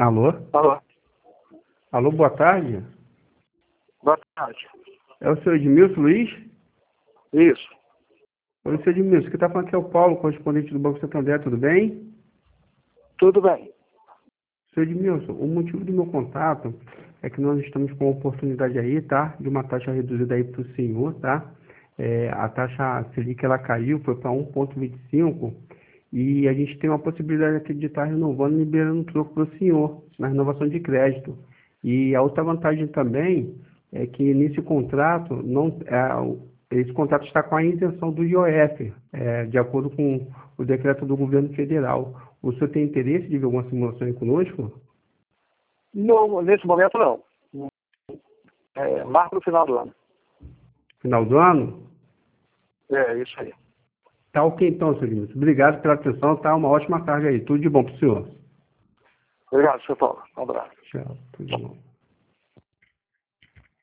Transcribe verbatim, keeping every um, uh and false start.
Alô? Alô, Alô, boa tarde. boa tarde. É o senhor Edmilson Luiz? Isso, Oi, senhor Edmilson, que está falando aqui é o Paulo, correspondente do Banco Santander, tudo bem? tudo bem. Senhor Edmilson, o motivo do meu contato é que nós estamos com uma oportunidade aí, tá? De uma taxa reduzida aí para o senhor, tá? É, a taxa Selic, ela caiu, foi para um vírgula vinte e cinco e a gente tem uma possibilidade aqui de estar renovando e liberando troco para o senhor, na renovação de crédito. E a outra vantagem também é que nesse contrato, não, é, o- esse contrato está com a isenção do I O F, é, de acordo com o decreto do governo federal. O senhor tem interesse de ver alguma simulação aí conosco? No, nesse momento, não. É, marca no final do ano. Final do ano? É, isso aí. Tá ok então, senhor Edmilson. Obrigado pela atenção, tá? Uma ótima tarde aí. Tudo de bom para o senhor. Obrigado, seu Paulo. Um abraço. Tchau. Tudo de bom.